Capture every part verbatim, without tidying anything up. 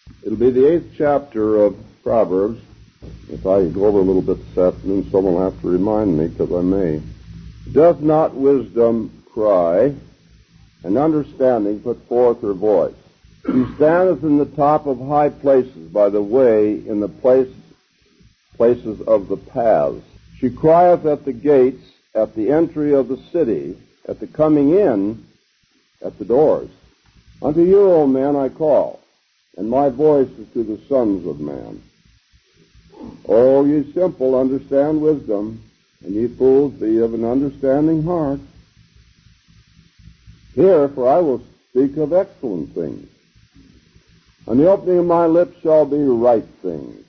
It'll be the eighth chapter of Proverbs. If I go over a little bit this afternoon, someone will have to remind me, because I may. Doth not wisdom cry, and understanding put forth her voice? She standeth in the top of high places, by the way, in the place, places of the paths. She crieth at the gates, at the entry of the city, at the coming in, at the doors. Unto you, O men, I call, and my voice is to the sons of man. O ye simple, understand wisdom, and ye fools, be of an understanding heart. Hear, for I will speak of excellent things, and the opening of my lips shall be right things.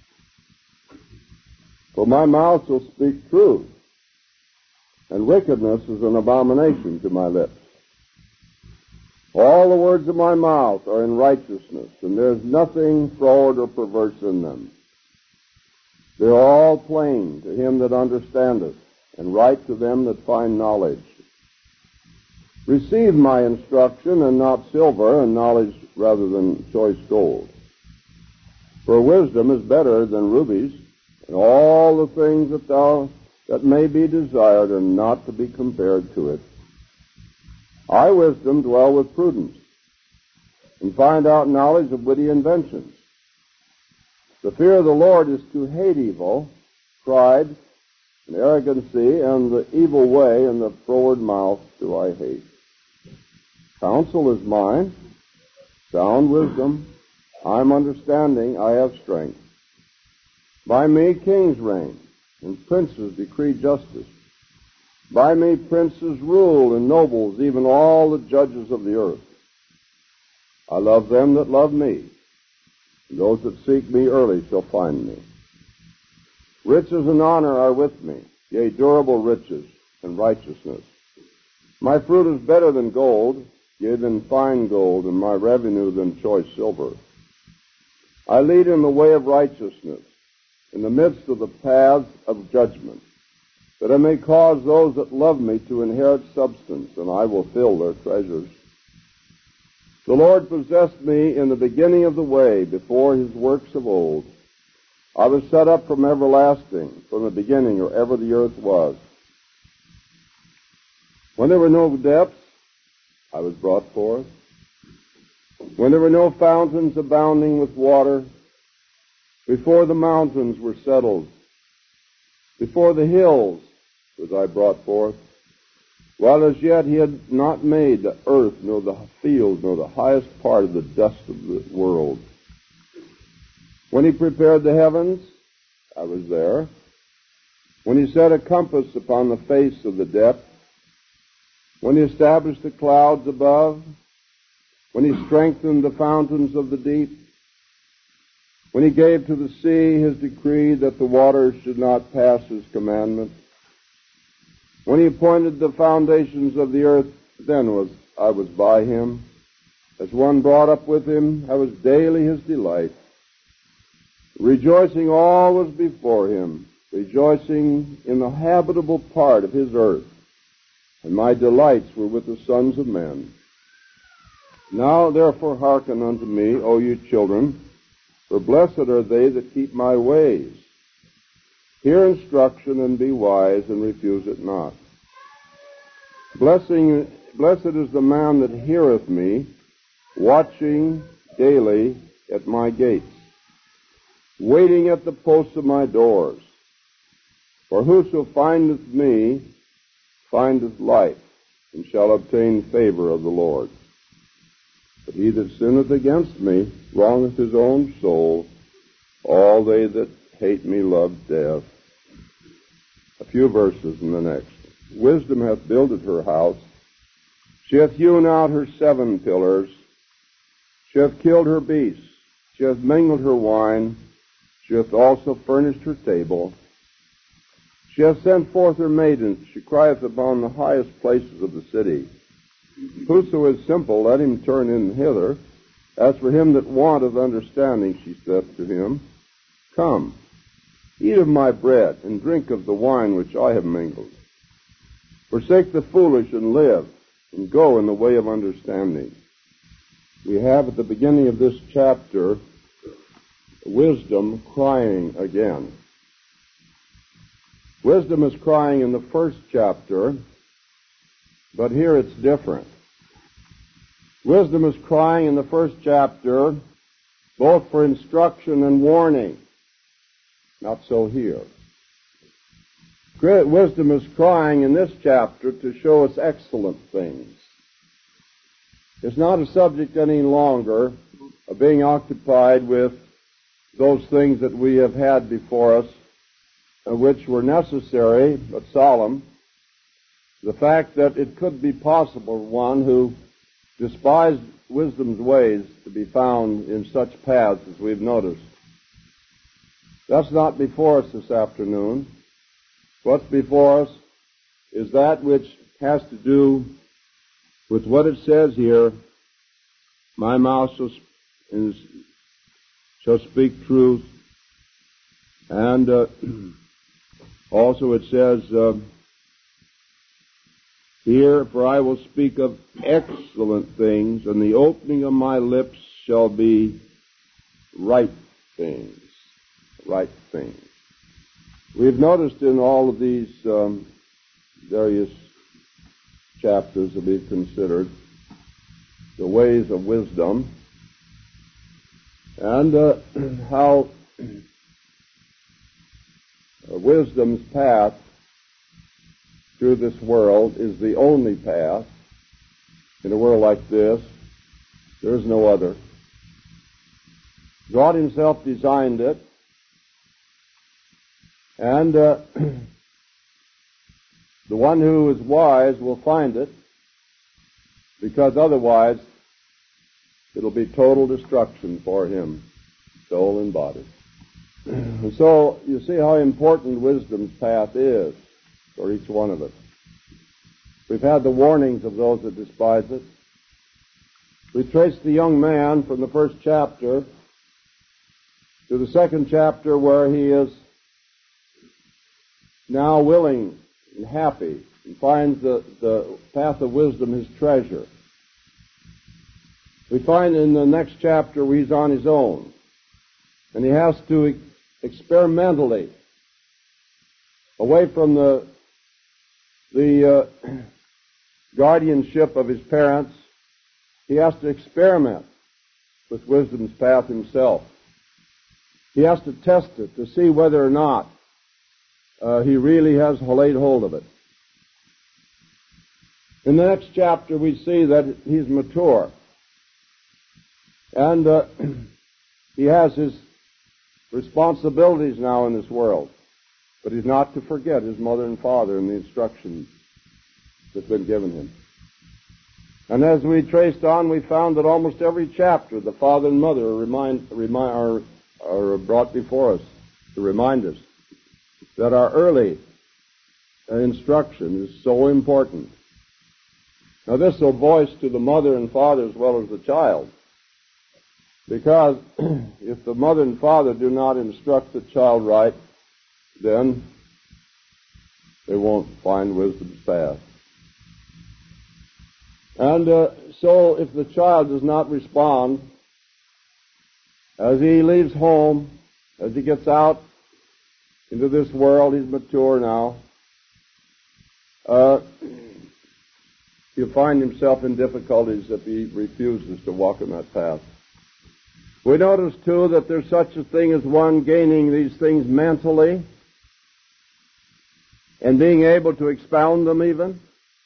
For my mouth shall speak truth, and wickedness is an abomination to my lips. All the words of my mouth are in righteousness, and there is nothing froward or perverse in them. They are all plain to him that understandeth, and right to them that find knowledge. Receive my instruction, and not silver, and knowledge rather than choice gold. For wisdom is better than rubies, and all the things that thou that may be desired are not to be compared to it. I, wisdom, dwell with prudence, and find out knowledge of witty inventions. The fear of the Lord is to hate evil, pride, and arrogancy, and the evil way, and the froward mouth do I hate. Counsel is mine, sound wisdom, I am understanding, I have strength. By me kings reign, and princes decree justice. By me princes rule, and nobles, even all the judges of the earth. I love them that love me, and those that seek me early shall find me. Riches and honor are with me, yea, durable riches and righteousness. My fruit is better than gold, yea, than fine gold, and my revenue than choice silver. I lead in the way of righteousness, in the midst of the paths of judgment, that I may cause those that love me to inherit substance, and I will fill their treasures. The Lord possessed me in the beginning of the way, before his works of old. I was set up from everlasting, from the beginning, or ever the earth was. When there were no depths, I was brought forth. When there were no fountains abounding with water, before the mountains were settled, before the hills was I brought forth, while as yet he had not made the earth, nor the field, nor the highest part of the dust of the world. When he prepared the heavens, I was there. When he set a compass upon the face of the depth, when he established the clouds above, when he strengthened the fountains of the deep, when he gave to the sea his decree that the waters should not pass his commandment, when he appointed the foundations of the earth, then was I was by him. As one brought up with him, I was daily his delight. Rejoicing always before him, rejoicing in the habitable part of his earth, and my delights were with the sons of men. Now therefore hearken unto me, O you children, for blessed are they that keep my ways. Hear instruction and be wise, and refuse it not. Blessing, blessed is the man that heareth me, watching daily at my gates, waiting at the posts of my doors. For whoso findeth me findeth life, and shall obtain favor of the Lord. But he that sinneth against me wrongeth his own soul. All they that hate me love death. A few verses in the next. Wisdom hath builded her house. She hath hewn out her seven pillars. She hath killed her beasts. She hath mingled her wine. She hath also furnished her table. She hath sent forth her maidens. She crieth upon the highest places of the city. Whoso is simple, let him turn in hither. As for him that wanteth understanding, she saith to him, Come, eat of my bread, and drink of the wine which I have mingled. Forsake the foolish and live, and go in the way of understanding. We have at the beginning of this chapter wisdom crying again. Wisdom is crying in the first chapter, but here it's different. Wisdom is crying in the first chapter both for instruction and warning. Not so here. Wisdom is crying in this chapter to show us excellent things. It's not a subject any longer of being occupied with those things that we have had before us, which were necessary but solemn. The fact that it could be possible for one who despised wisdom's ways to be found in such paths as we've noticed. That's not before us this afternoon. What's before us is that which has to do with what it says here, my mouth shall, is, shall speak truth, and uh, also it says uh, here, for I will speak of excellent things, and the opening of my lips shall be right things, right things. We've noticed in all of these um, various chapters that we've considered the ways of wisdom, and uh, how wisdom's path through this world is the only path. In a world like this, there is no other. God himself designed it, and uh, the one who is wise will find it, because otherwise it'll be total destruction for him, soul and body. And so you see how important wisdom's path is for each one of us. We've had the warnings of those that despise it. We traced the young man from the first chapter to the second chapter, where he is now willing and happy and finds the, the path of wisdom his treasure. We find in the next chapter where he's on his own, and he has to experimentally, away from the the uh, guardianship of his parents, he has to experiment with wisdom's path himself. He has to test it to see whether or not uh, he really has laid hold of it. In the next chapter we see that he's mature, and uh, he has his responsibilities now in this world. But he's not to forget his mother and father and the instructions that's been given him. And as we traced on, we found that almost every chapter, the father and mother are, remind, remind, are, are brought before us to remind us that our early instruction is so important. Now this will voice to the mother and father as well as the child, because if the mother and father do not instruct the child right, then they won't find wisdom's path. And uh, so if the child does not respond, as he leaves home, as he gets out into this world, he's mature now, uh, he'll find himself in difficulties if he refuses to walk in that path. We notice, too, that there's such a thing as one gaining these things mentally and being able to expound them even,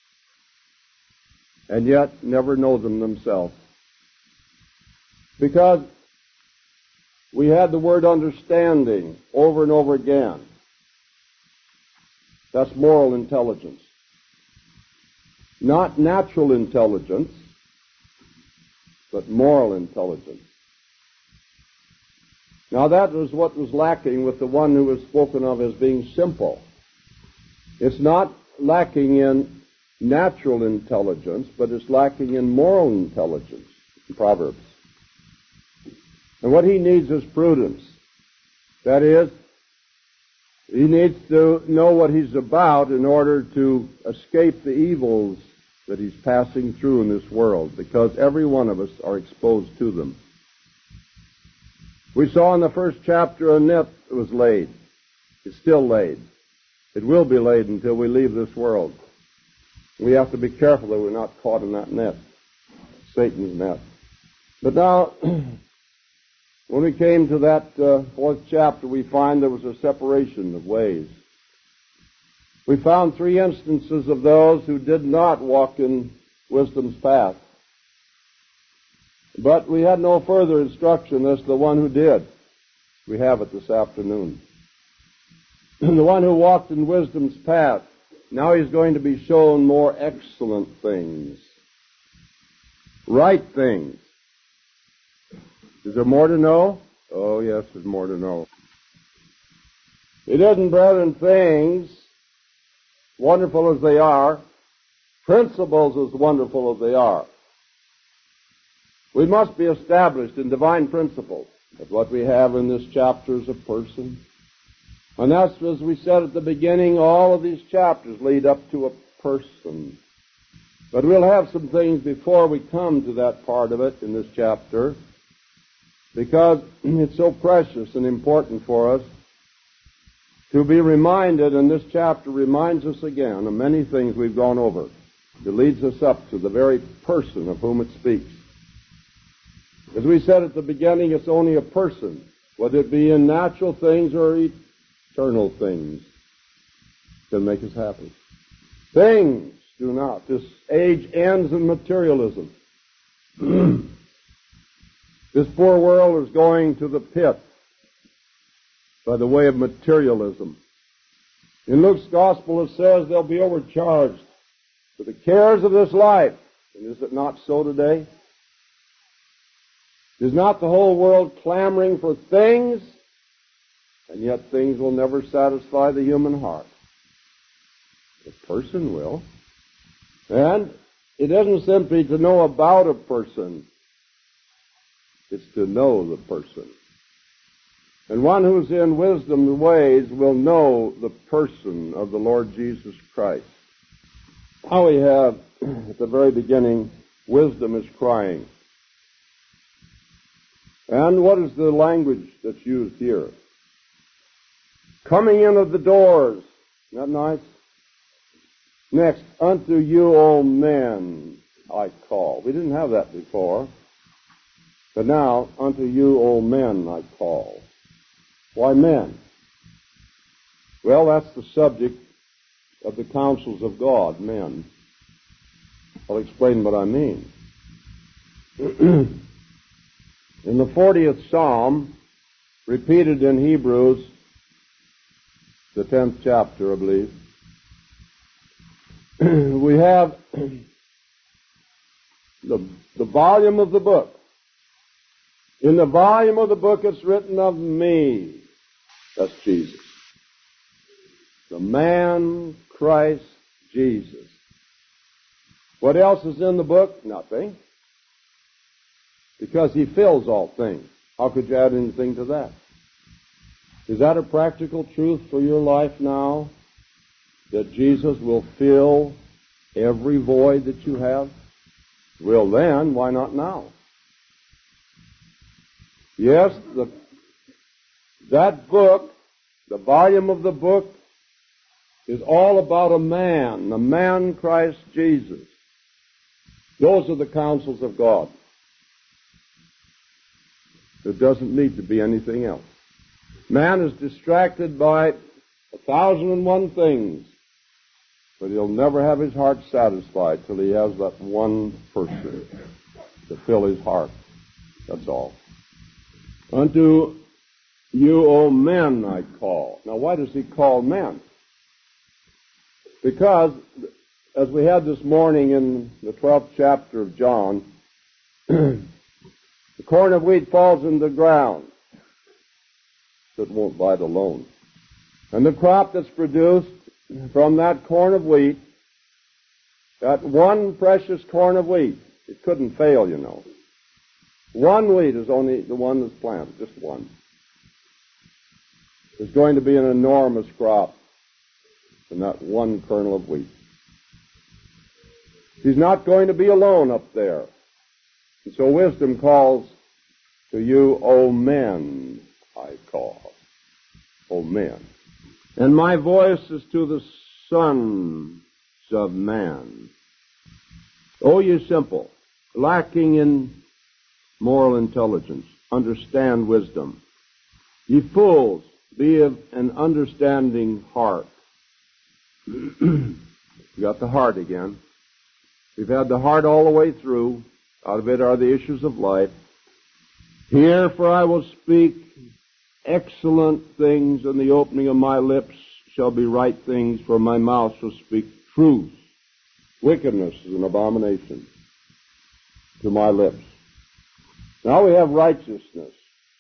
and yet never know them themselves. Because we had the word understanding over and over again. That's moral intelligence. Not natural intelligence, but moral intelligence. Now that was what was lacking with the one who was spoken of as being simple. It's not lacking in natural intelligence, but it's lacking in moral intelligence in Proverbs. And what he needs is prudence. That is, he needs to know what he's about in order to escape the evils that he's passing through in this world, because every one of us are exposed to them. We saw in the first chapter a net was laid. It's still laid. It will be laid until we leave this world. We have to be careful that we're not caught in that net, Satan's net. But now, when we came to that uh, fourth chapter, we find there was a separation of ways. We found three instances of those who did not walk in wisdom's path. But we had no further instruction as to the one who did. We have it this afternoon. The one who walked in wisdom's path, now he's going to be shown more excellent things, right things. Is there more to know? Oh, yes, there's more to know. It isn't, brethren, things, wonderful as they are, principles as wonderful as they are. We must be established in divine principles. But what we have in this chapter is a person. And that's, as we said at the beginning, all of these chapters lead up to a person. But we'll have some things before we come to that part of it in this chapter, because it's so precious and important for us to be reminded, and this chapter reminds us again of many things we've gone over. It leads us up to the very person of whom it speaks. As we said at the beginning, it's only a person, whether it be in natural things or eternal things, can make us happy. Things do not. This age ends in materialism. This poor world is going to the pit by the way of materialism. In Luke's gospel it says they'll be overcharged with the cares of this life. And is it not so today? Is not the whole world clamoring for things? And yet things will never satisfy the human heart. The person will. And it isn't simply to know about a person. It's to know the person. And one who's in wisdom's ways will know the person of the Lord Jesus Christ. Now we have, at the very beginning, wisdom is crying. And what is the language that's used here? Coming in of the doors. Isn't that nice? Next, unto you, O men, I call. We didn't have that before. But now, unto you, O men, I call. Why men? Well, that's the subject of the counsels of God, men. I'll explain what I mean. In the fortieth Psalm, repeated in Hebrews, the tenth chapter, I believe, we have the, the volume of the book. In the volume of the book it's written of me. That's Jesus. The man Christ Jesus. What else is in the book? Nothing. Because he fills all things. How could you add anything to that? Is that a practical truth for your life now? That Jesus will fill every void that you have? Well then, why not now? Yes, the, that book, the volume of the book, is all about a man, the man Christ Jesus. Those are the counsels of God. There doesn't need to be anything else. Man is distracted by a thousand and one things, but he'll never have his heart satisfied till he has that one person to fill his heart. That's all. Unto you, O men, I call. Now, why does he call men? Because, as we had this morning in the twelfth chapter of John, the corn of wheat falls in the ground. It won't bite alone. And the crop that's produced from that corn of wheat, that one precious corn of wheat, it couldn't fail, you know. One wheat is only the one that's planted, just one. There's going to be an enormous crop in that one kernel of wheat. He's not going to be alone up there. And so wisdom calls to you, O men. I call, O men. And my voice is to the sons of man. O ye simple, lacking in moral intelligence, understand wisdom. Ye fools, be of an understanding heart. We got the heart again. We've had the heart all the way through. Out of it are the issues of life. Hear, for I will speak excellent things, and the opening of my lips shall be right things, for my mouth shall speak truth. Wickedness is an abomination to my lips. Now we have righteousness.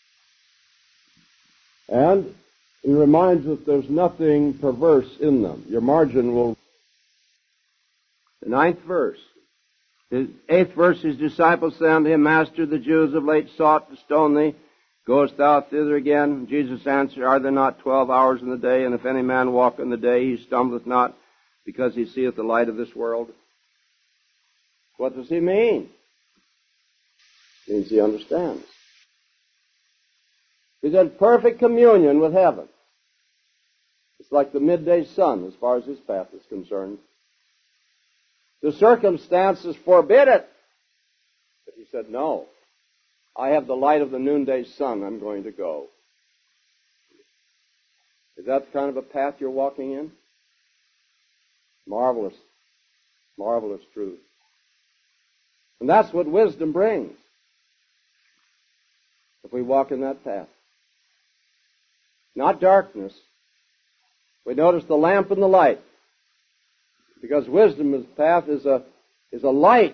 And he reminds us there's nothing perverse in them. Your margin will... The ninth verse. The eighth verse, his disciples said unto him, Master, the Jews of late sought to stone thee. Goest thou thither again? Jesus answered, Are there not twelve hours in the day? And if any man walk in the day, he stumbleth not, because he seeth the light of this world. What does he mean? It means he understands. He's in perfect communion with heaven. It's like the midday sun as far as his path is concerned. The circumstances forbid it. But he said, no. I have the light of the noonday sun. I'm going to go. Is that the kind of a path you're walking in? Marvelous. Marvelous truth. And that's what wisdom brings. If we walk in that path. Not darkness. We notice the lamp and the light. Because wisdom's path is a, is a light.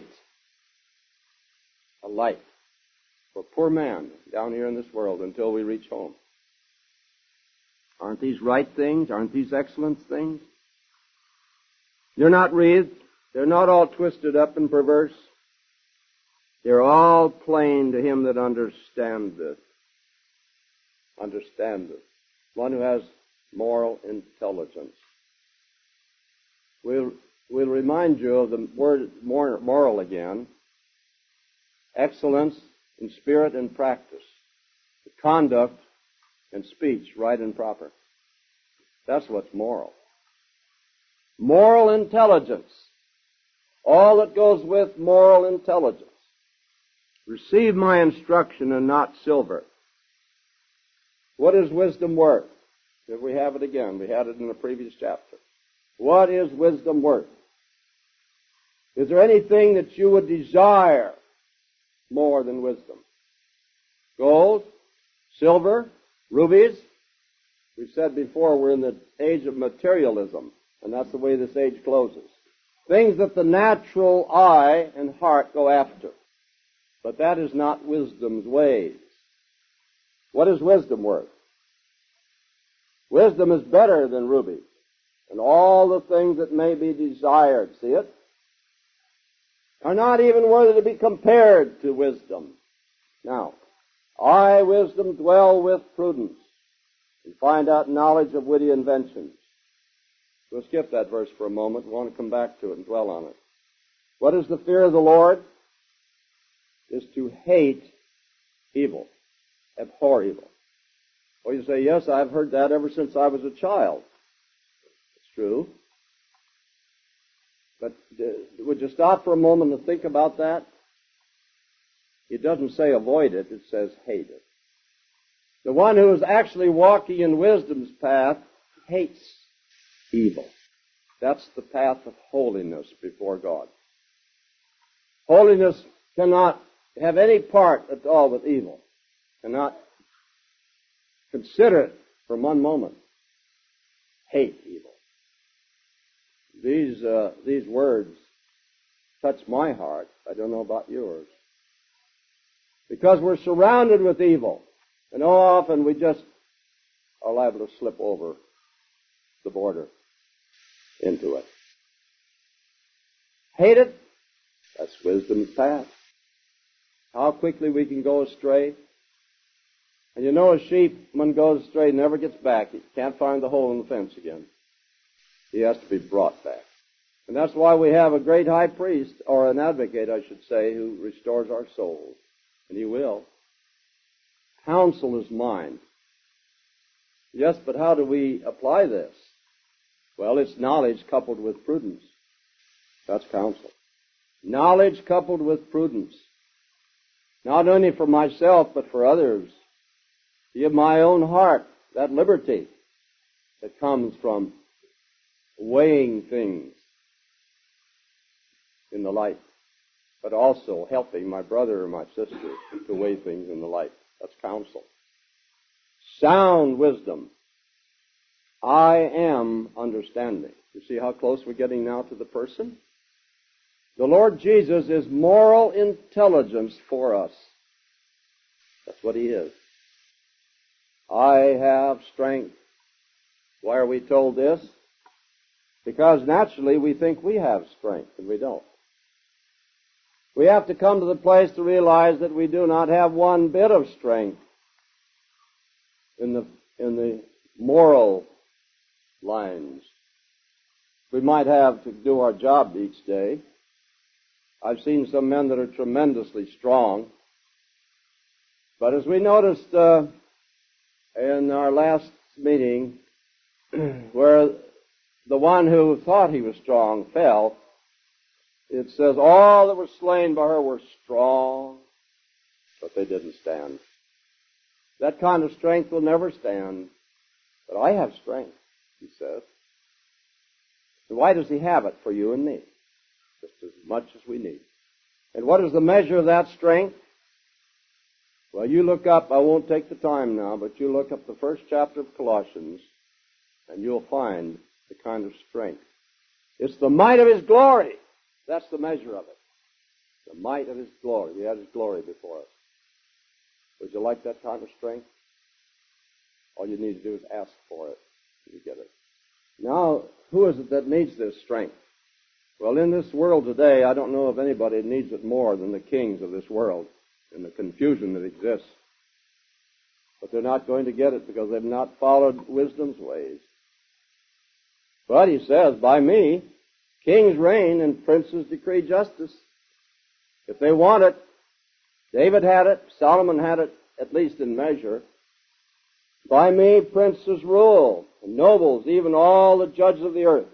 A light. For poor man down here in this world until we reach home. Aren't these right things? Aren't these excellent things? They're not wreathed. They're not all twisted up and perverse. They're all plain to him that understandeth. Understandeth. One who has moral intelligence. We'll, we'll remind you of the word moral again. Excellence in spirit and practice. Conduct and speech, right and proper. That's what's moral. Moral intelligence. All that goes with moral intelligence. Receive my instruction and not silver. What is wisdom worth? If we have it again, we had it in the previous chapter. What is wisdom worth? Is there anything that you would desire more than wisdom? Gold, silver, rubies. We've said before we're in the age of materialism, and that's the way this age closes. Things that the natural eye and heart go after. But that is not wisdom's ways. What is wisdom worth? Wisdom is better than rubies. And all the things that may be desired, see it, are not even worthy to be compared to wisdom. Now, I, wisdom, dwell with prudence, and find out knowledge of witty inventions. We'll skip that verse for a moment. We want to come back to it and dwell on it. What is the fear of the Lord? Is to hate evil, abhor evil. Or you say, yes, I've heard that ever since I was a child. It's true. But uh, would you stop for a moment and think about that? It doesn't say avoid it, it says hate it. The one who is actually walking in wisdom's path hates evil. That's the path of holiness before God. Holiness cannot have any part at all with evil. Cannot consider it for one moment. Hate evil. These uh, these words touch my heart. I don't know about yours. Because we're surrounded with evil. And how often we just are liable to slip over the border into it. Hate it? That's wisdom's path. How quickly we can go astray. And you know a sheep, when goes astray, never gets back. He can't find the hole in the fence again. He has to be brought back. And that's why we have a great high priest, or an advocate, I should say, who restores our souls. And he will. Counsel is mine. Yes, but how do we apply this? Well, it's knowledge coupled with prudence. That's counsel. Knowledge coupled with prudence. Not only for myself, but for others. Give my own heart that liberty that comes from weighing things in the light, but also helping my brother or my sister to weigh things in the light. That's counsel. Sound wisdom. I am understanding. You see how close we're getting now to the person? The Lord Jesus is moral intelligence for us. That's what He is. I have strength. Why are we told this? Because naturally we think we have strength, and we don't. We have to come to the place to realize that we do not have one bit of strength in the, in the moral lines. We might have to do our job each day. I've seen some men that are tremendously strong. But as we noticed uh, in our last meeting, where the one who thought he was strong fell, it says all that were slain by her were strong, but they didn't stand. That kind of strength will never stand. But I have strength, he says. And why does he have it for you and me? Just as much as we need. And what is the measure of that strength? Well, you look up, I won't take the time now, but you look up the first chapter of Colossians, and you'll find the kind of strength. It's the might of His glory. That's the measure of it. The might of His glory. He has His glory before us. Would you like that kind of strength? All you need to do is ask for it, and you get it. Now, who is it that needs this strength? Well, in this world today, I don't know if anybody needs it more than the kings of this world and the confusion that exists. But they're not going to get it because they've not followed wisdom's ways. But he says, by me, kings reign and princes decree justice. If they want it, David had it, Solomon had it, at least in measure. By me, princes rule, and nobles, even all the judges of the earth.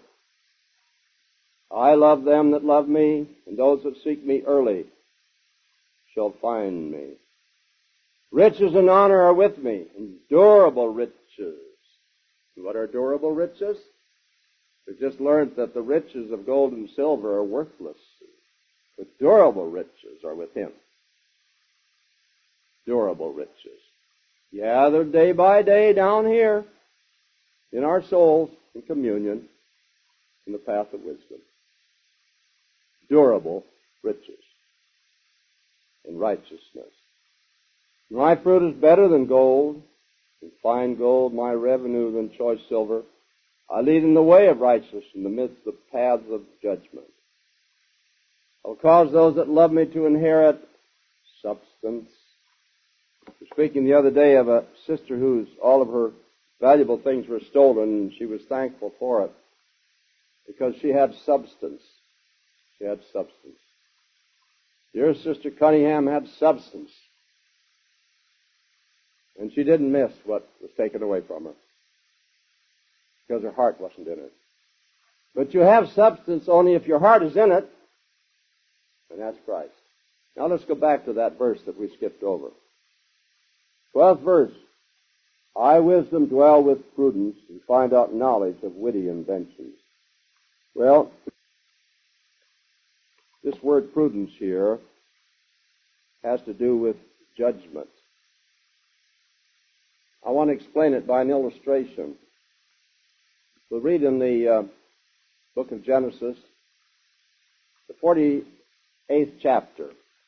I love them that love me, and those that seek me early shall find me. Riches and honor are with me, and durable riches. What are durable riches? We've just learned that the riches of gold and silver are worthless, but durable riches are with Him. Durable riches. Gathered day by day down here in our souls in communion in the path of wisdom. Durable riches in righteousness. My fruit is better than gold, and fine gold my revenue than choice silver. I lead in the way of righteousness in the midst of the paths of judgment. I will cause those that love me to inherit substance. I was speaking the other day of a sister whose all of her valuable things were stolen, and she was thankful for it because she had substance. She had substance. Dear Sister Cunningham had substance, and she didn't miss what was taken away from her because her heart wasn't in it. But you have substance only if your heart is in it, and that's Christ. Now let's go back to that verse that we skipped over. Twelfth verse. I, wisdom, dwell with prudence and find out knowledge of witty inventions. Well, this word prudence here has to do with judgment. I want to explain it by an illustration. We'll read in the uh, book of Genesis, the forty-eighth chapter,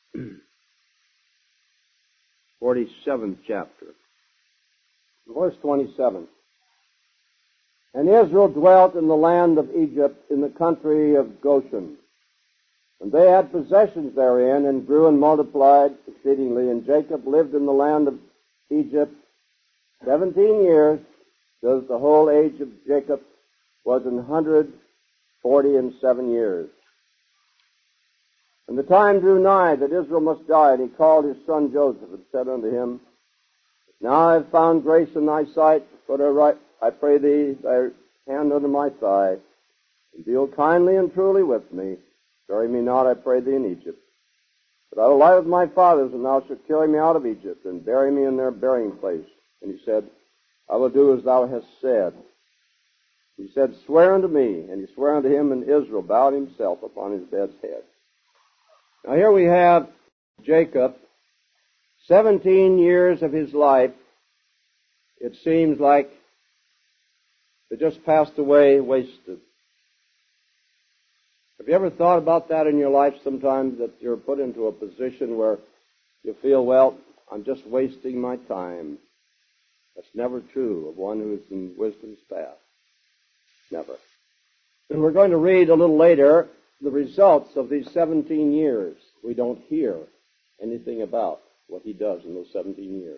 forty-seventh chapter, verse twenty-seven. And Israel dwelt in the land of Egypt, in the country of Goshen. And they had possessions therein, and grew and multiplied exceedingly. And Jacob lived in the land of Egypt seventeen years, so that the whole age of Jacob was an hundred forty and seven years. And the time drew nigh that Israel must die, and he called his son Joseph, and said unto him, Now I have found grace in thy sight. Put a right, I pray thee, thy hand under my thigh, and deal kindly and truly with me. Bury me not, I pray thee, in Egypt. But I will lie with my fathers, and thou shalt carry me out of Egypt, and bury me in their burying place. And he said, I will do as thou hast said. He said, swear unto me. And he sware unto him, and Israel bowed himself upon his bed's head. Now here we have Jacob, seventeen years of his life, it seems like they just passed away, wasted. Have you ever thought about that in your life sometimes, that you're put into a position where you feel, well, I'm just wasting my time? That's never true of one who is in wisdom's path. Never. And we're going to read a little later the results of these seventeen years. We don't hear anything about what he does in those seventeen years.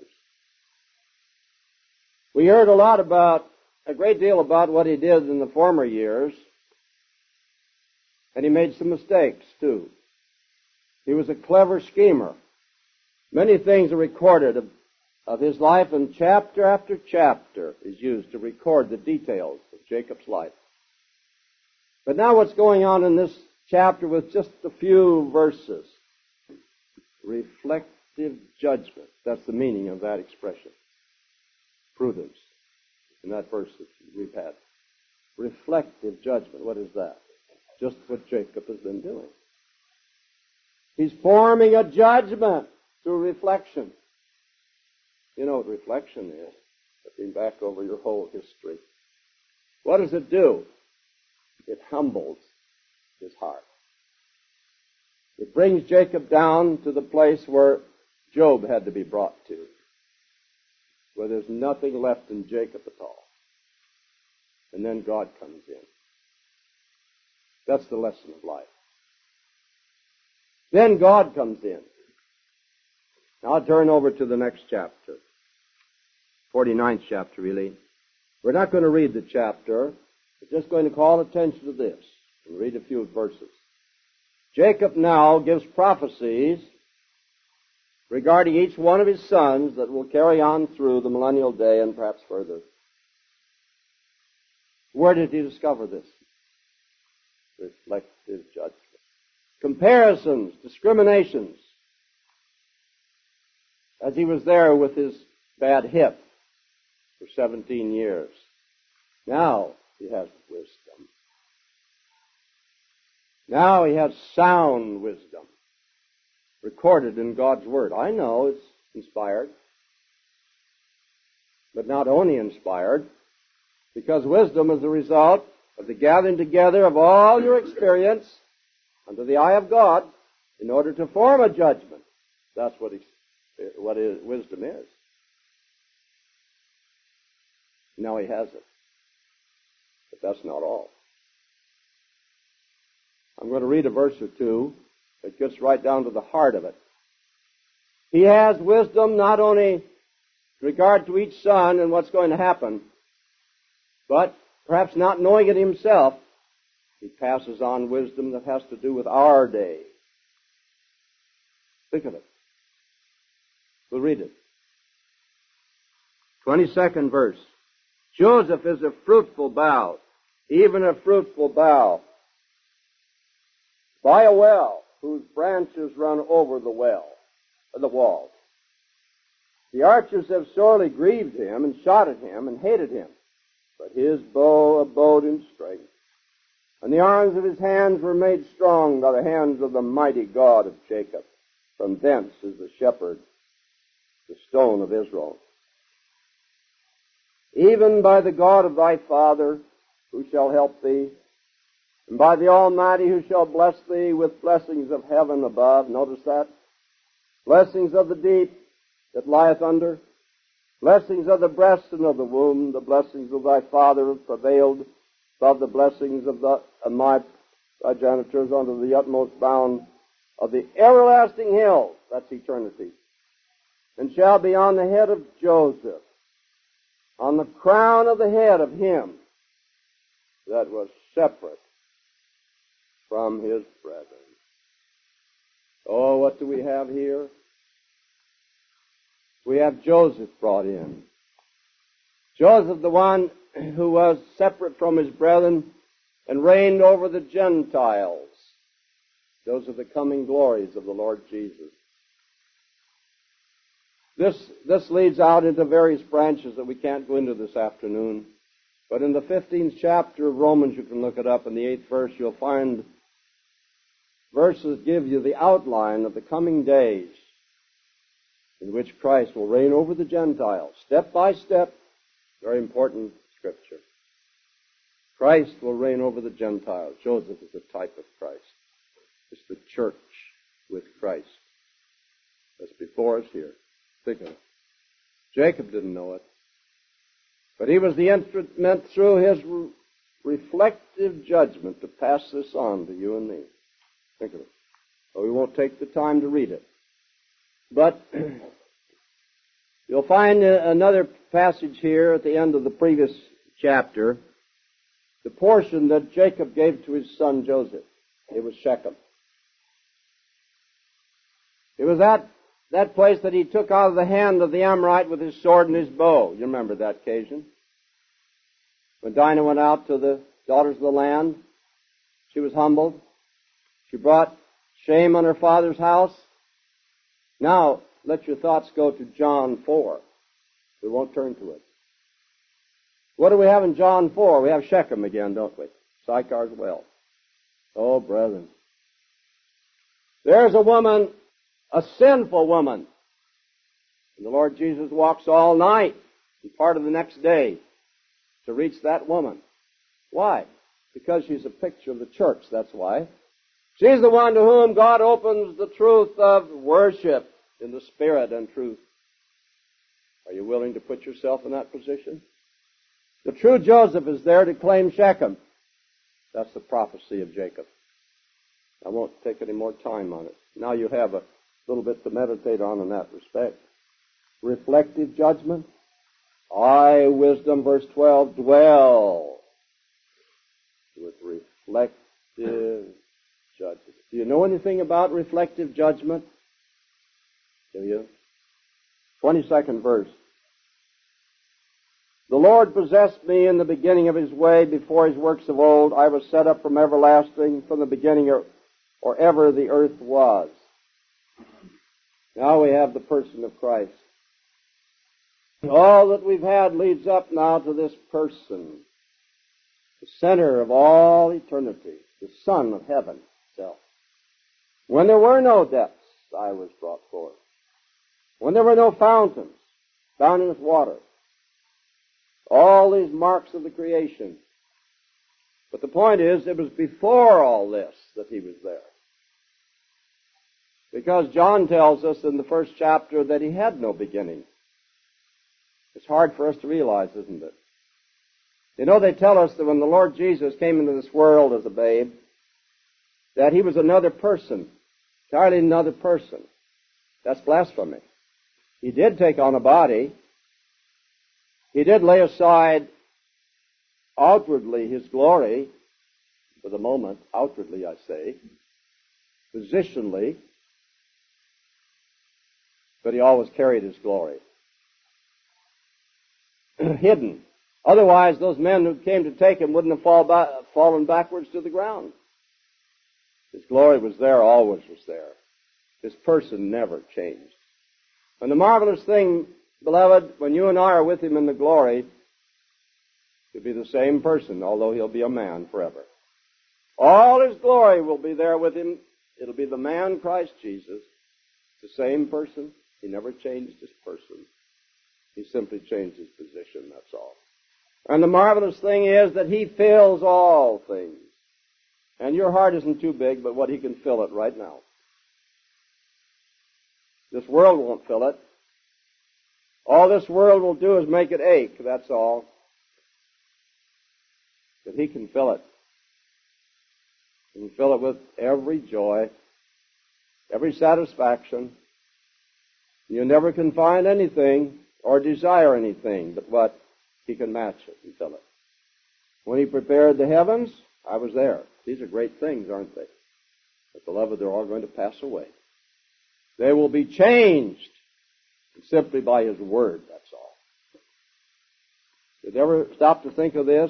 We heard a lot about, a great deal about what he did in the former years, and he made some mistakes, too. He was a clever schemer. Many things are recorded of, of his life, and chapter after chapter is used to record the details of Jacob's life. But now what's going on in this chapter with just a few verses? Reflective judgment. That's the meaning of that expression. Prudence. In that verse that we've had. Reflective judgment. What is that? Just what Jacob has been doing. He's forming a judgment through reflection. You know what reflection is? Looking back over your whole history. What does it do? It humbles his heart. It brings Jacob down to the place where Job had to be brought to, where there's nothing left in Jacob at all. And then God comes in. That's the lesson of life. Then God comes in. Now I'll turn over to the next chapter. forty-ninth chapter, really. We're not going to read the chapter. We're just going to call attention to this and read a few verses. Jacob now gives prophecies regarding each one of his sons that will carry on through the millennial day and perhaps further. Where did he discover this? Reflective judgment. Comparisons, discriminations. As he was there with his bad hip for seventeen years. Now he has wisdom. Now he has sound wisdom recorded in God's Word. I know it's inspired, but not only inspired, because wisdom is the result of the gathering together of all your experience under the eye of God in order to form a judgment. That's what, what is, wisdom is. Now he has it. But that's not all. I'm going to read a verse or two that gets right down to the heart of it. He has wisdom not only in regard to each son and what's going to happen, but perhaps not knowing it himself, he passes on wisdom that has to do with our day. Think of it. We'll read it. twenty-second verse. Joseph is a fruitful bough, even a fruitful bough, by a well, whose branches run over the well, or the wall. The archers have sorely grieved him, and shot at him, and hated him. But his bow abode in strength, and the arms of his hands were made strong by the hands of the mighty God of Jacob. From thence is the shepherd, the stone of Israel. Even by the God of thy father, who shall help thee, and by the Almighty, who shall bless thee with blessings of heaven above. Notice that. Blessings of the deep that lieth under. Blessings of the breast and of the womb. The blessings of thy father have prevailed above the blessings of, the, of my progenitors unto the utmost bound of the everlasting hills. That's eternity. And shall be on the head of Joseph, on the crown of the head of him that was separate from his brethren. Oh, what do we have here? we have Joseph brought in. Joseph, the one who was separate from his brethren and reigned over the Gentiles. Those are the coming glories of the Lord Jesus. This, this leads out into various branches that we can't go into this afternoon. But in the fifteenth chapter of Romans, you can look it up, in the eighth verse, you'll find verses that give you the outline of the coming days in which Christ will reign over the Gentiles. Step by step, very important scripture. Christ will reign over the Gentiles. Joseph is a type of Christ. It's the church with Christ that's before us here. Think of it. Jacob didn't know it, but he was the instrument through his re- reflective judgment to pass this on to you and me. Think of it. Well, we won't take the time to read it. But you'll find another passage here at the end of the previous chapter, the portion that Jacob gave to his son Joseph. It was Shechem. It was that, that place that he took out of the hand of the Amorite with his sword and his bow. You remember that occasion. When Dinah went out to the daughters of the land, she was humbled. She brought shame on her father's house. Now, let your thoughts go to John four. We won't turn to it. What do we have in John four? We have Shechem again, don't we? Sychar's well. Oh, brethren. There's a woman, a sinful woman. And the Lord Jesus walks all night and part of the next day to reach that woman. Why? Because she's a picture of the church, that's why. She's the one to whom God opens the truth of worship in the Spirit and truth. Are you willing to put yourself in that position? The true Joseph is there to claim Shechem. That's the prophecy of Jacob. I won't take any more time on it. Now you have a little bit to meditate on in that respect. Reflective judgment. I, wisdom, verse twelve, dwell with reflective judgment. Do you know anything about reflective judgment? Do you? twenty-second verse. The Lord possessed me in the beginning of His way before His works of old. I was set up from everlasting, from the beginning or, or ever the earth was. Now we have the person of Christ. All that we've had leads up now to this person, the center of all eternity, the Son of heaven itself. When there were no depths, I was brought forth. When there were no fountains, bounding with water. All these marks of the creation. But the point is, it was before all this that He was there. Because John tells us in the first chapter that He had no beginning. It's hard for us to realize, isn't it? You know, they tell us that when the Lord Jesus came into this world as a babe, that He was another person, entirely another person. That's blasphemy. He did take on a body. He did lay aside outwardly His glory, for the moment, outwardly I say, positionally, but He always carried His glory. Hidden. Otherwise, those men who came to take Him wouldn't have fall back, fallen backwards to the ground. His glory was there, always was there. His person never changed. And the marvelous thing, beloved, when you and I are with Him in the glory, He'll be the same person, although He'll be a man forever. All His glory will be there with Him. It'll be the man, Christ Jesus, the same person. He never changed His person. He simply changed His position, that's all. And the marvelous thing is that He fills all things. And your heart isn't too big, but what He can fill it right now. This world won't fill it. All this world will do is make it ache, that's all. But He can fill it. He can fill it with every joy, every satisfaction. You never can find anything or desire anything but what He can match it and fill it. When He prepared the heavens, I was there. These are great things, aren't they? But beloved, they're all going to pass away. They will be changed simply by His Word, that's all. Did you ever stop to think of this?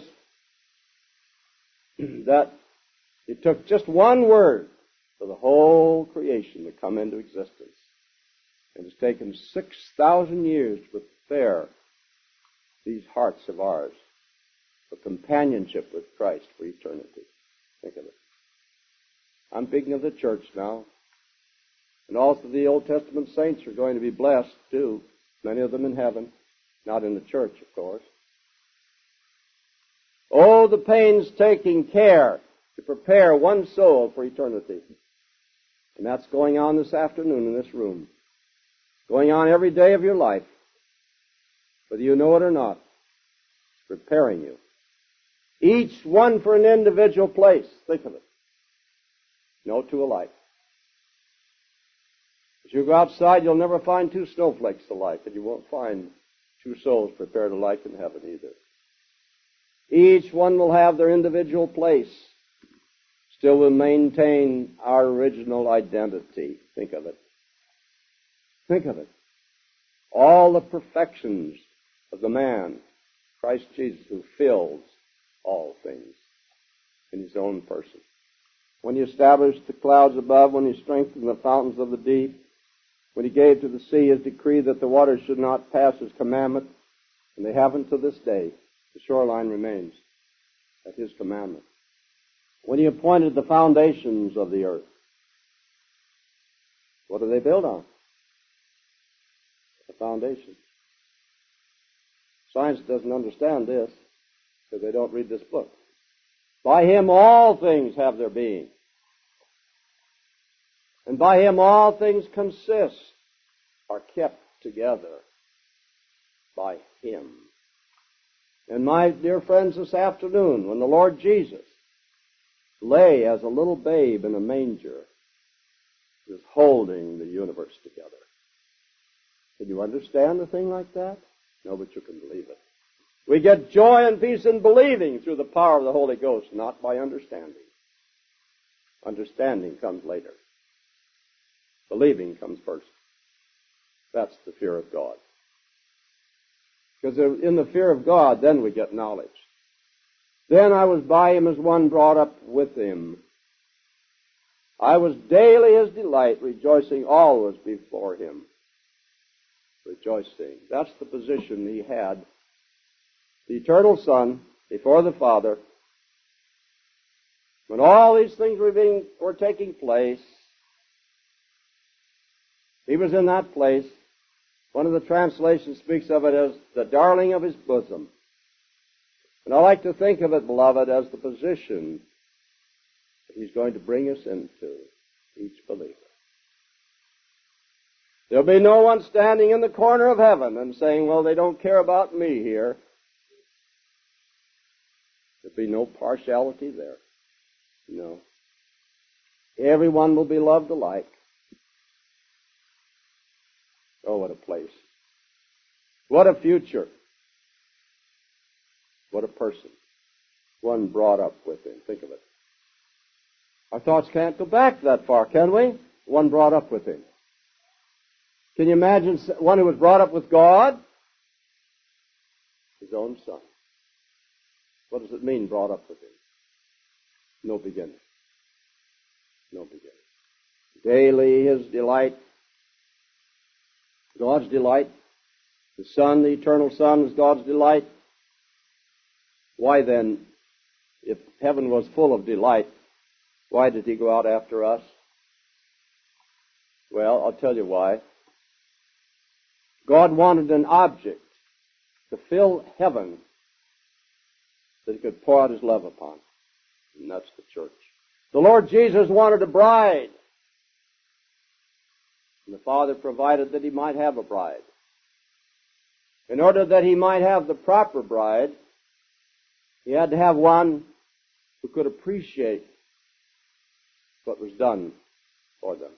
That it took just one word for the whole creation to come into existence. And it's taken six thousand years to prepare these hearts of ours for companionship with Christ for eternity. Think of it. I'm speaking of the church now. And also the Old Testament saints are going to be blessed too. Many of them in heaven. Not in the church, of course. Oh, the painstaking care to prepare one soul for eternity. And that's going on this afternoon in this room. Going on every day of your life. Whether you know it or not. It's preparing you. Each one for an individual place. Think of it. No two alike. As you go outside, you'll never find two snowflakes alike, and you won't find two souls prepared alike in heaven either. Each one will have their individual place. Still will maintain our original identity. Think of it. Think of it. All the perfections of the man, Christ Jesus, who fills all things in His own person. When He established the clouds above, when He strengthened the fountains of the deep, when He gave to the sea His decree that the waters should not pass His commandment, and they haven't to this day, the shoreline remains at His commandment. When He appointed the foundations of the earth, what do they build on? The foundation. Science doesn't understand this because they don't read this book. By Him all things have their being. And by Him all things consist, are kept together by Him. And my dear friends, this afternoon, when the Lord Jesus lay as a little babe in a manger, He was holding the universe together. Can you understand a thing like that? No, but you can believe it. We get joy and peace in believing through the power of the Holy Ghost, not by understanding. Understanding comes later. Believing comes first. That's the fear of God. Because in the fear of God, then we get knowledge. Then I was by Him as one brought up with Him. I was daily His delight, rejoicing always before Him. Rejoicing. That's the position He had. The eternal Son, before the Father. When all these things were, being, were taking place, He was in that place. One of the translations speaks of it as the darling of His bosom. And I like to think of it, beloved, as the position that He's going to bring us into, each believer. There'll be no one standing in the corner of heaven and saying, well, they don't care about me here. There'll be no partiality there. No. Everyone will be loved alike. Oh, what a place. What a future. What a person. One brought up with Him. Think of it. Our thoughts can't go back that far, can we? One brought up with Him. Can you imagine one who was brought up with God? His own Son. What does it mean, brought up with Him? No beginning. No beginning. Daily His delight. God's delight. The Son, the eternal Son, is God's delight. Why then, if heaven was full of delight, why did He go out after us? Well, I'll tell you why. God wanted an object to fill heaven that He could pour out His love upon. And that's the church. The Lord Jesus wanted a bride. And the Father provided that He might have a bride. In order that He might have the proper bride, He had to have one who could appreciate what was done for them.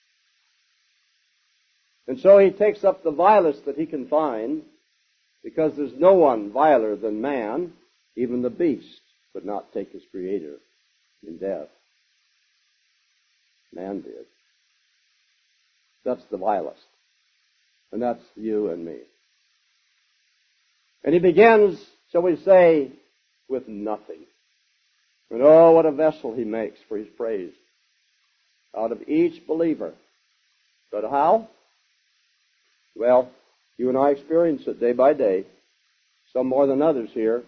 And so He takes up the vilest that He can find, because there's no one viler than man. Even the beast could not take his Creator in death. Man did. That's the vilest. And that's you and me. And he begins, shall we say, with nothing. And oh, what a vessel he makes for his praise out of each believer. But how? Well, you and I experience it day by day, some more than others here.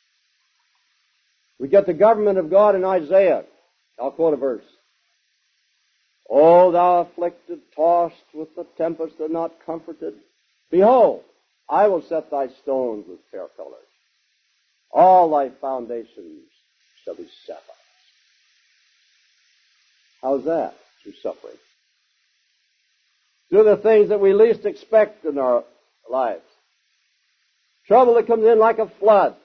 We get the government of God in Isaiah. I'll quote a verse. O thou afflicted, tossed with the tempest and not comforted, behold, I will set thy stones with fair colors. All thy foundations shall be sapphires. How's that? Through suffering. Through the things that we least expect in our lives. Trouble that comes in like a flood.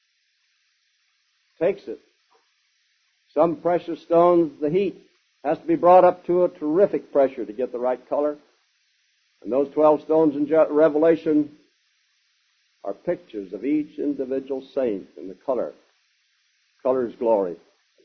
Takes it. Some precious stones, the heat has to be brought up to a terrific pressure to get the right color. And those twelve stones in Revelation are pictures of each individual saint and the color. Color is glory.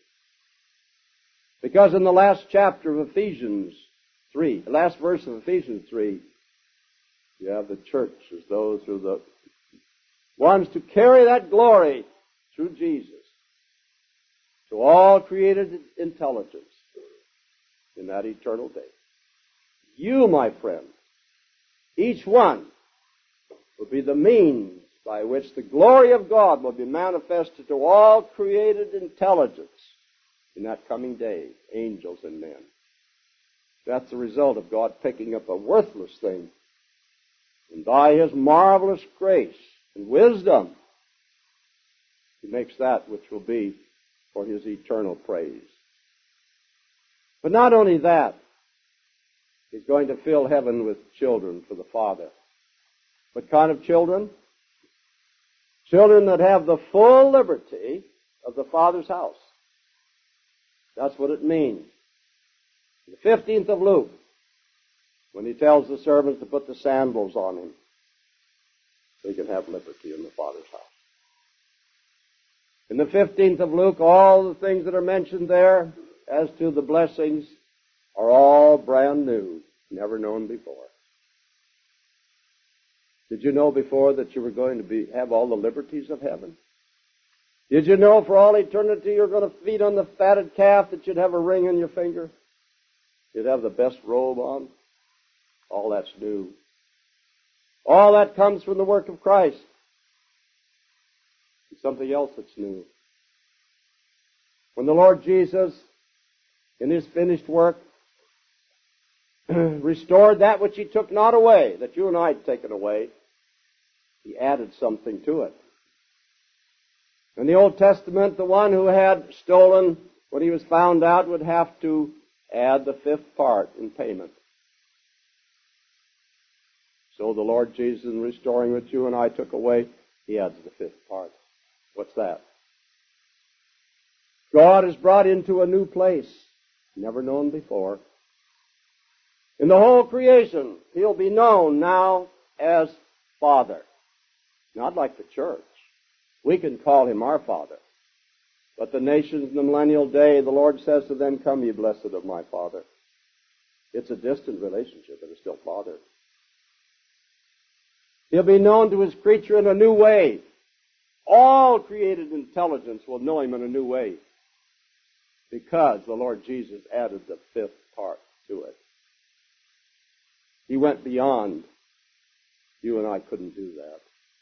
Because in the last chapter of Ephesians three, the last verse of Ephesians three, you have the church as those who are the ones to carry that glory through Jesus to all created intelligence in that eternal day. You, my friend, each one will be the means by which the glory of God will be manifested to all created intelligence in that coming day, angels and men. That's the result of God picking up a worthless thing and by His marvelous grace and wisdom, He makes that which will be for His eternal praise. But not only that, He's going to fill heaven with children for the Father. What kind of children? Children that have the full liberty of the Father's house. That's what it means. The fifteenth of Luke, when he tells the servants to put the sandals on him, they can have liberty in the Father's house. In the fifteenth of Luke, all the things that are mentioned there as to the blessings are all brand new, never known before. Did you know before that you were going to be have all the liberties of heaven? Did you know for all eternity you're going to feed on the fatted calf, that you'd have a ring on your finger? You'd have the best robe on? All that's new. All that comes from the work of Christ. It's something else that's new. When the Lord Jesus, in His finished work, restored that which He took not away, that you and I had taken away, He added something to it. In the Old Testament, the one who had stolen when he was found out would have to add the fifth part in payment. So the Lord Jesus, in restoring what you and I took away, He adds the fifth part. What's that? God is brought into a new place, never known before. In the whole creation, He'll be known now as Father. Not like the church. We can call Him our Father. But the nations in the millennial day, the Lord says to them, "Come, ye blessed of my Father." It's a distant relationship, but it's still Father. He'll be known to His creature in a new way. All created intelligence will know Him in a new way, because the Lord Jesus added the fifth part to it. He went beyond. You and I couldn't do that.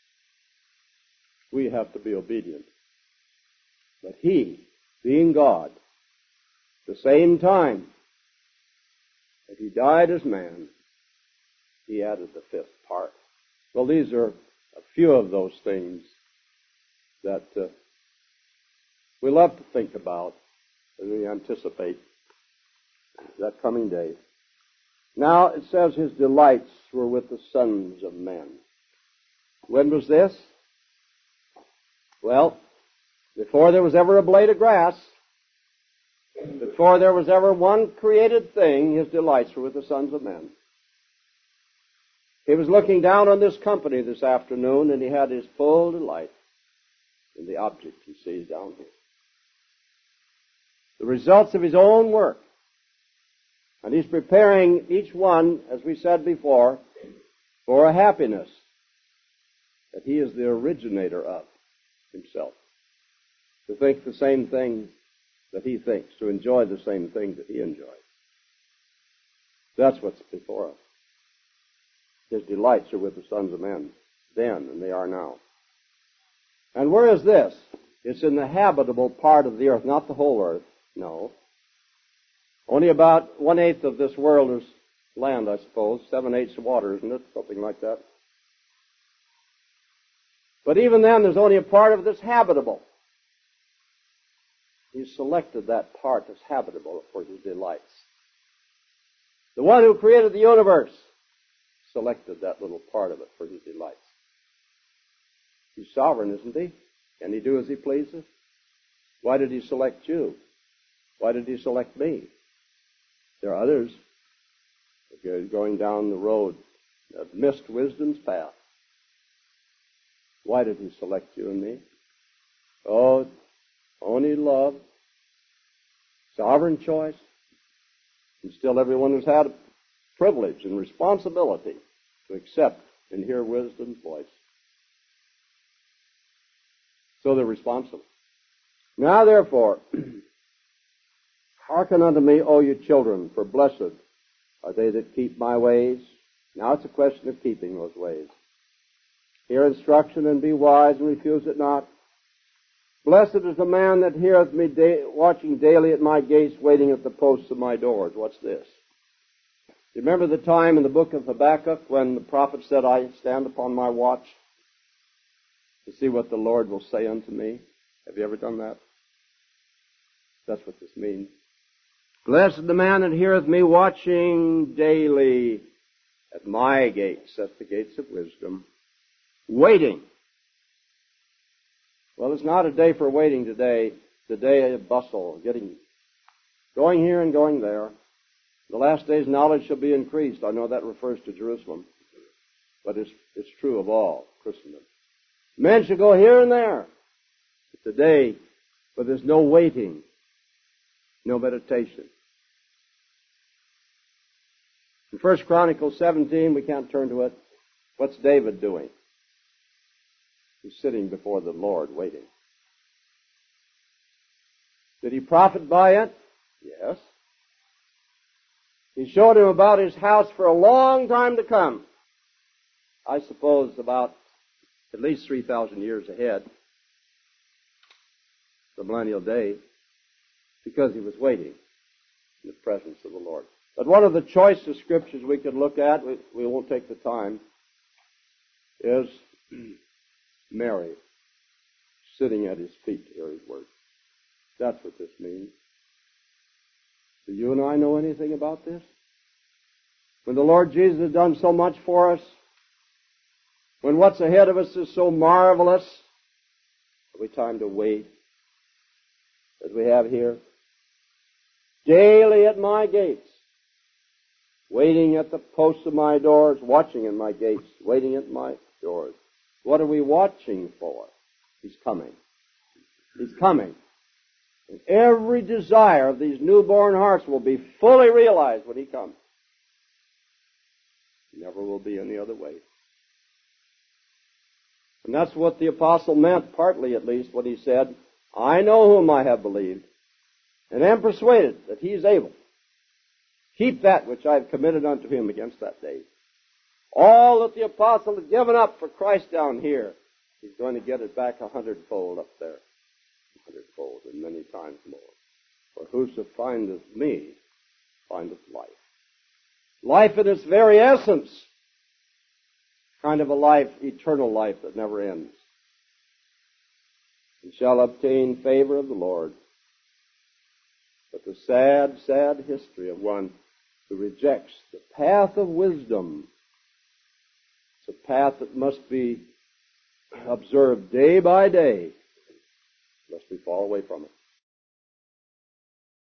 We have to be obedient. But He, being God, at the same time that He died as man, He added the fifth part. Well, these are a few of those things that uh, we love to think about as we anticipate that coming day. Now, it says His delights were with the sons of men. When was this? Well, before there was ever a blade of grass, before there was ever one created thing, His delights were with the sons of men. He was looking down on this company this afternoon, and He had His full delight in the object He sees down here. The results of His own work. And He's preparing each one, as we said before, for a happiness that he is the originator of himself. To think the same thing that he thinks, to enjoy the same thing that he enjoys. That's what's before us. His delights are with the sons of men then, and they are now. And where is this? It's in the habitable part of the earth, not the whole earth, no. Only about one-eighth of this world is land, I suppose. Seven-eighths of water, isn't it? Something like that. But even then, there's only a part of it that's habitable. He's selected that part that's habitable for his delights. The one who created the universe selected that little part of it for his delights. He's sovereign, isn't he? Can he do as he pleases? Why did he select you? Why did he select me? There are others going down the road that missed wisdom's path. Why did he select you and me? Oh, only love, sovereign choice, and still everyone has had a privilege and responsibility to accept and hear wisdom's voice. So they're responsible. Now therefore, hearken unto me, O you children, for blessed are they that keep my ways. Now it's a question of keeping those ways. Hear instruction and be wise and refuse it not. Blessed is the man that heareth me da- watching daily at my gates, waiting at the posts of my doors. What's this? You remember the time in the book of Habakkuk when the prophet said, I stand upon my watch to see what the Lord will say unto me? Have you ever done that? That's what this means. Blessed is the man that heareth me watching daily at my gates, at the gates of wisdom, waiting. Well, it's not a day for waiting today. It's a day of bustle, getting, going here and going there. The last days knowledge shall be increased. I know that refers to Jerusalem, but it's, it's true of all Christendom. Men shall go here and there. It's a day where there's no waiting, no meditation. In First Chronicles seventeen, we can't turn to it. What's David doing? He's sitting before the Lord waiting. Did he profit by it? Yes. He showed him about his house for a long time to come. I suppose about at least three thousand years ahead, the millennial day, because he was waiting in the presence of the Lord. But one of the choicest scriptures we could look at, we, we won't take the time, is Mary sitting at his feet to hear his word. That's what this means. Do you and I know anything about this? When the Lord Jesus has done so much for us, when what's ahead of us is so marvelous, have we time to wait as we have here? Daily at my gates, waiting at the posts of my doors, watching at my gates, waiting at my doors. What are we watching for? He's coming. He's coming. And every desire of these newborn hearts will be fully realized when he comes. Never will be any other way. And that's what the apostle meant, partly at least, what he said, I know whom I have believed, and am persuaded that he is able to keep that which I have committed unto him against that day. All that the apostle has given up for Christ down here, he's going to get it back a hundredfold up there. A hundredfold and many times more. For whoso findeth me findeth life. Life in its very essence. Kind of a life, eternal life that never ends. And shall obtain favor of the Lord. But the sad, sad history of one who rejects the path of wisdom. It's a path that must be observed day by day, lest we fall away from it.